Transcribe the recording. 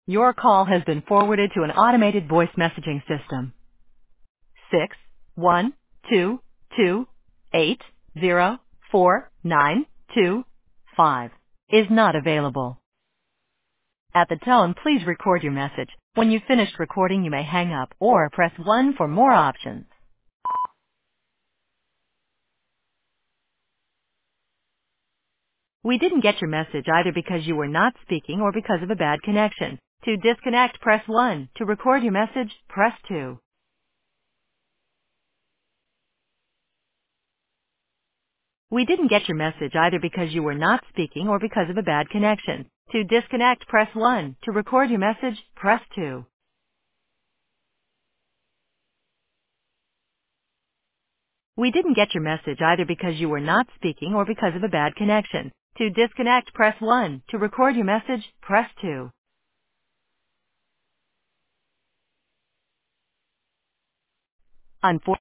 Your call has been forwarded to an automated voice messaging system. 61228049225 is not available. At the tone, please record your message. When you've finished recording, you may hang up or press 1 for more options. We didn't get your message either because you were not speaking or because of a bad connection. To disconnect, press 1. To record your message, press 2. We didn't get your message either because you were not speaking or because of a bad connection. To disconnect, press 1. To record your message, press 2. We didn't get your message either because you were not speaking or because of a bad connection. To disconnect, press 1. To record your message, press 2. Unfortunately,